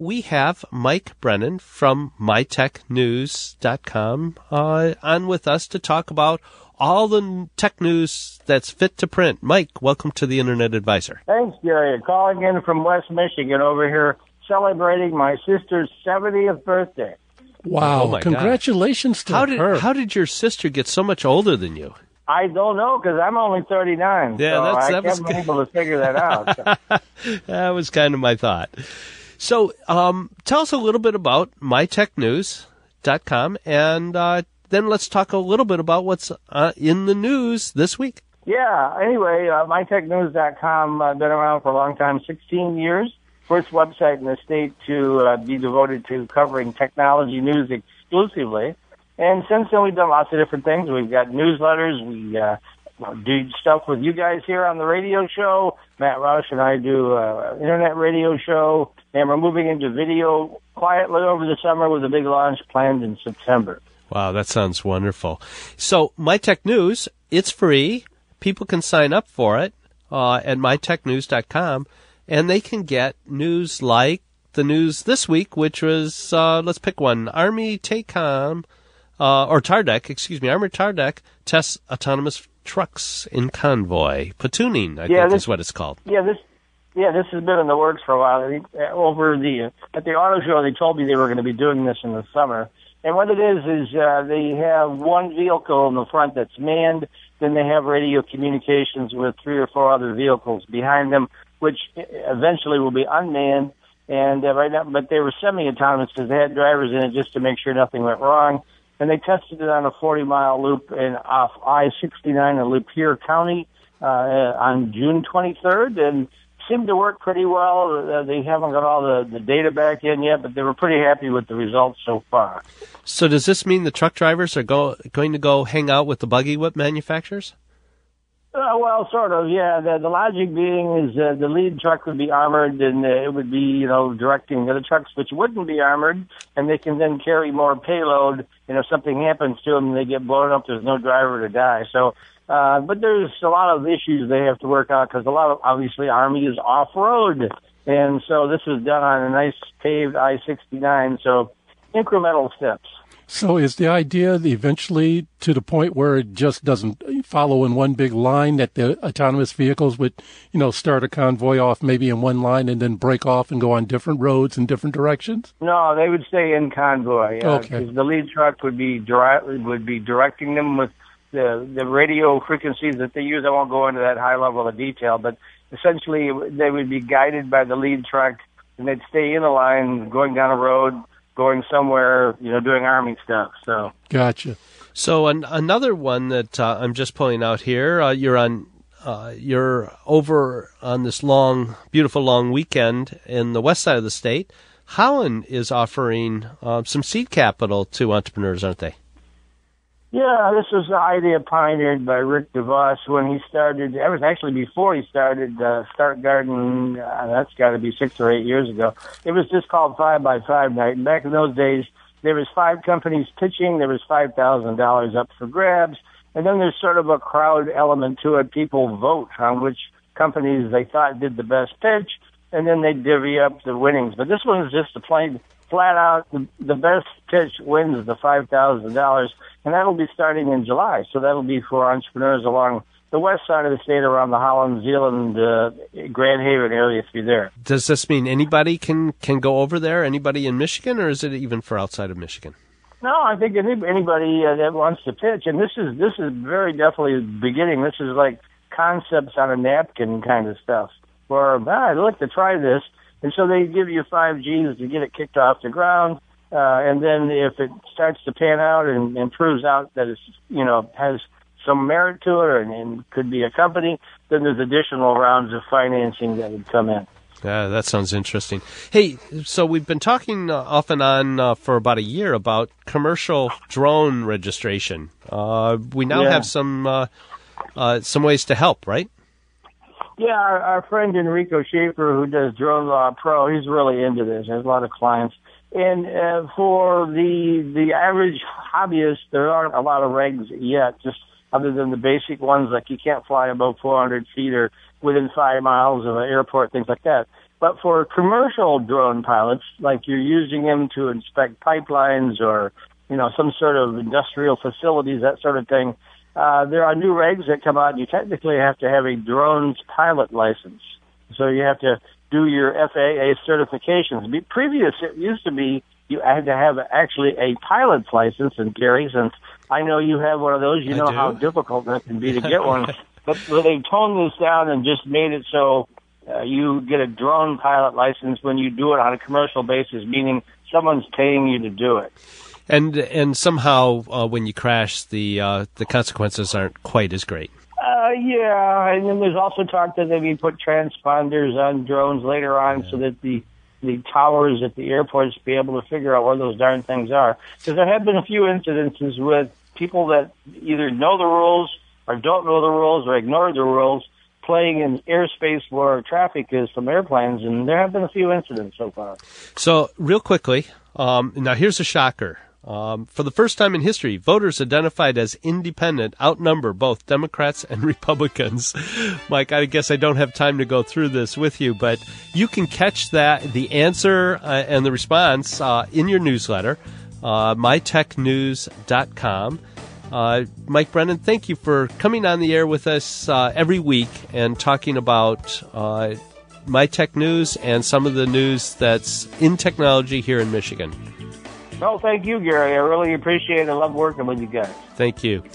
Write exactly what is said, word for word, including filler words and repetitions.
we have Mike Brennan from my tech news dot com uh, on with us to talk about all the tech news that's fit to print. Mike, welcome to the Internet Advisor. Thanks, Gary. Calling in from West Michigan over here, celebrating my sister's seventieth birthday. Wow! Oh Congratulations God. to how her. Did, how did your sister get so much older than you? I don't know, because I'm only thirty-nine. Yeah, so that's, I that was haven't been able to figure that out. That was kind of my thought. So um, tell us a little bit about my tech news dot com, and uh, then let's talk a little bit about what's uh, in the news this week. Yeah, anyway, uh, my tech news dot com, I've uh, been around for a long time, sixteen years. First website in the state to uh, be devoted to covering technology news exclusively. And since then, we've done lots of different things. We've got newsletters. We uh, do stuff with you guys here on the radio show. Matt Roush and I do an internet radio show. And we're moving into video quietly over the summer with a big launch planned in September. Wow, that sounds wonderful. So MyTech News, it's free. People can sign up for it uh, at my tech news dot com, and they can get news like the news this week, which was, uh, let's pick one, Army TACOM, uh, or TARDEC, excuse me, Army TARDEC tests autonomous trucks in convoy. Platooning, I yeah, think this, is what it's called. Yeah, this yeah, this has been in the works for a while. Over the At the auto show, they told me they were going to be doing this in the summer. And what it is, is uh, they have one vehicle in the front that's manned, then they have radio communications with three or four other vehicles behind them, which eventually will be unmanned. And uh, right now, but they were semi-autonomous because they had drivers in it just to make sure nothing went wrong. And they tested it on a forty-mile loop in off I sixty-nine in Lapeer County uh, on June twenty-third, and seemed to work pretty well. Uh, they haven't got all the, the data back in yet, but they were pretty happy with the results so far. So does this mean the truck drivers are go, going to go hang out with the buggy whip manufacturers? Uh, well, sort of, yeah. The, the logic being is uh, the lead truck would be armored, and uh, it would be, you know, directing the other trucks which wouldn't be armored, and they can then carry more payload. And if something happens to them, they get blown up. There's no driver to die. So, uh, but there's a lot of issues they have to work out because a lot of, obviously, Army is off-road. And so this is done on a nice paved I sixty-nine, so incremental steps. So is the idea eventually to the point where it just doesn't follow in one big line, that the autonomous vehicles would, you know, start a convoy off maybe in one line and then break off and go on different roads in different directions? No, they would stay in convoy. Uh, okay. The lead truck would be direct, would be directing them with the the radio frequencies that they use. I won't go into that high level of detail, but essentially they would be guided by the lead truck, and they'd stay in a line going down a road, going somewhere, you know, doing Army stuff. So gotcha. So an, another one that uh, I'm just pulling out here, uh, you're on, uh, you're over on this long, beautiful long weekend in the west side of the state. Holland is offering uh, some seed capital to entrepreneurs, aren't they? Yeah, this was the idea pioneered by Rick DeVos when he started. It was actually before he started uh, Start Garden. Uh, that's got to be six or eight years ago. It was just called Five by Five Night. And back in those days, there was five companies pitching. There was five thousand dollars up for grabs, and then there's sort of a crowd element to it. People vote on which companies they thought did the best pitch, and then they divvy up the winnings. But this one was just a plain, flat out, the, the best pitch wins the five thousand dollars. And that'll be starting in July. So that'll be for entrepreneurs along the west side of the state, around the Holland, Zeeland, uh, Grand Haven area, if you're there. Does this mean anybody can, can go over there, anybody in Michigan, or is it even for outside of Michigan? No, I think any, anybody uh, that wants to pitch, and this is this is very definitely the beginning. This is like concepts on a napkin kind of stuff, where, ah, I'd like to try this. And so they give you five G's to get it kicked off the ground. Uh, and then if it starts to pan out and, and proves out that it's, you know, has some merit to it and, and could be a company, then there's additional rounds of financing that would come in. Yeah, that sounds interesting. Hey, so we've been talking uh, off and on uh, for about a year about commercial drone registration. Uh, we now yeah. have some uh, uh, some ways to help, right? Yeah, our, our friend Enrico Schaefer, who does Drone Law Pro, he's really into this. There's a lot of clients. And uh, for the the average hobbyist, there aren't a lot of regs yet, just other than the basic ones, like you can't fly above four hundred feet or within five miles of an airport, things like that. But for commercial drone pilots, like you're using them to inspect pipelines or, you know, some sort of industrial facilities, that sort of thing, uh, there are new regs that come out. You technically have to have a drones pilot license. So you have to do your F A A certifications. Be- Previous, it used to be you had to have actually a pilot's license. And Gary, since I know you have one of those, you I know do. how difficult that can be to get one. But well, they've toned this down and just made it so uh, you get a drone pilot license when you do it on a commercial basis, meaning someone's paying you to do it. And and somehow uh, when you crash, the uh, the consequences aren't quite as great. Uh, yeah, and then there's also talk that maybe put transponders on drones later on, yeah, so that the the towers at the airports be able to figure out where those darn things are. Because there have been a few incidences with people that either know the rules or don't know the rules or ignore the rules playing in airspace where traffic is from airplanes, and there have been a few incidents so far. So, real quickly, um, now here's a shocker. Um, for the first time in history, voters identified as independent outnumber both Democrats and Republicans. Mike, I guess I don't have time to go through this with you, but you can catch that, the answer uh, and the response uh, in your newsletter, uh, my tech news dot com. Uh, Mike Brennan, thank you for coming on the air with us uh, every week and talking about uh, MyTech News and some of the news that's in technology here in Michigan. Well, thank you, Gary. I really appreciate it. I love working with you guys. Thank you.